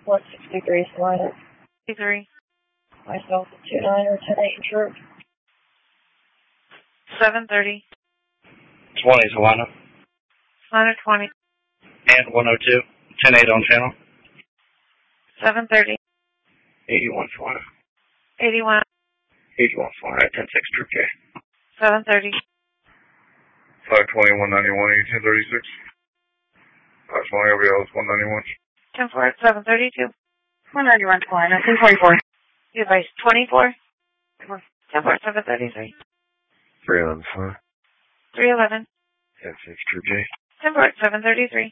163 Salina. 3. Myself, 29 or 10-8 insured. 730. 20 Salina. Salina 20. And 102. 10-8 on channel. 730. 81 Salina. 81. 81 Salina. 10-6 Trip K. 730. 520, 191, 1836. 520 LBL is 191. 10-4 at 732. 191 Salina, 1044. Device 24. 10-4 at 733. 311 Salina. 311. 10-6 Trip J. 10-4 at 733.